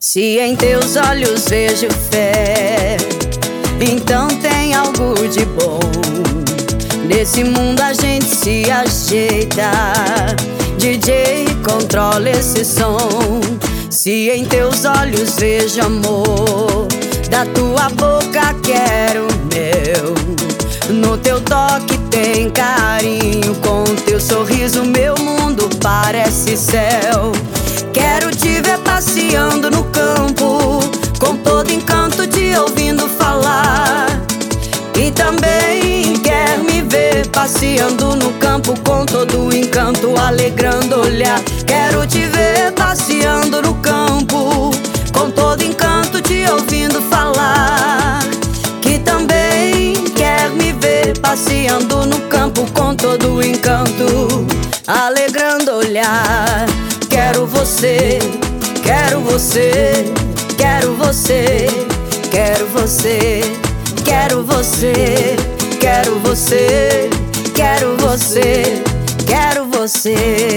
Se em teus olhos vejo fé, então tem algo de bom. Nesse mundo a gente se ajeita. DJ, controla esse som. Se em teus olhos vejo amor, da tua boca quero o meu. No teu toque tem carinho, com teu sorriso meu mundo parece céu. Quero te ver passeando no campo, com todo encanto te ouvindo falar. E também quer me ver passeando no campo, com todo o encanto alegrando olhar. Quero te ver passeando no campo, com todo encanto te ouvindo falar. Que também quer me ver passeando no campo, com todo o encanto alegrando olhar. Quero você, quero você, quero você, quero você, quero você, quero você, quero você, quero você.